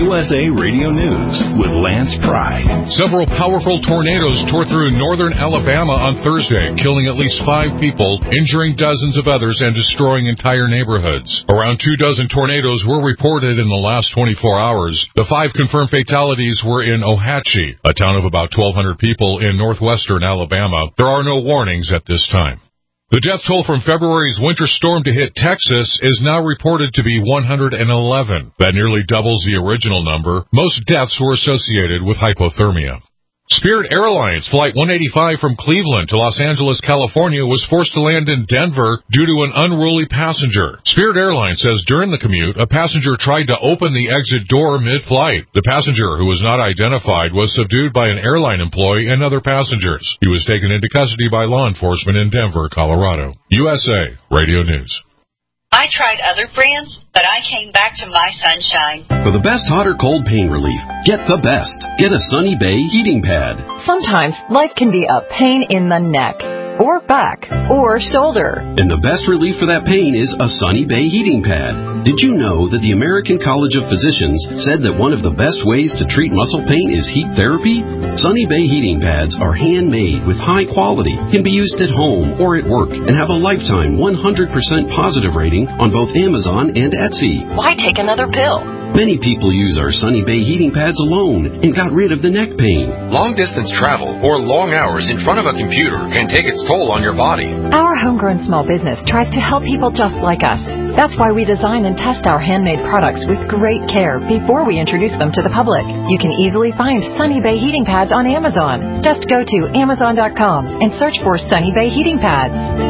USA Radio News with Lance Pride. Several powerful tornadoes tore through northern Alabama on Thursday, killing at least 5 people, injuring dozens of others, and destroying entire neighborhoods. Around 24 tornadoes were reported in the last 24 hours. The 5 confirmed fatalities were in Ohatchee, a town of about 1,200 people in northwestern Alabama. There are no warnings at this time. The death toll from February's winter storm to hit Texas is now reported to be 111. That nearly doubles the original number. Most deaths were associated with hypothermia. Spirit Airlines Flight 185 from Cleveland to Los Angeles, California was forced to land in Denver due to an unruly passenger. Spirit Airlines says during the commute, a passenger tried to open the exit door mid-flight. The passenger, who was not identified, was subdued by an airline employee and other passengers. He was taken into custody by law enforcement in Denver, Colorado. USA Radio News. I tried other brands, but I came back to My Sunshine. For the best hot or cold pain relief, get the best. Get a Sunny Bay heating pad. Sometimes life can be a pain in the neck, or back, or shoulder. And the best relief for that pain is a Sunny Bay heating pad. Did you know that the American College of Physicians said that one of the best ways to treat muscle pain is heat therapy? Sunny Bay heating pads are handmade with high quality, can be used at home or at work, and have a lifetime 100% positive rating on both Amazon and Etsy. Why take another pill? Many people use our Sunny Bay heating pads alone and got rid of the neck pain. Long-distance travel or long hours in front of a computer can take its toll on your body. Our homegrown small business tries to help people just like us. That's why we design and test our handmade products with great care before we introduce them to the public. You can easily find Sunny Bay heating pads on Amazon. Just go to Amazon.com and search for Sunny Bay heating pads.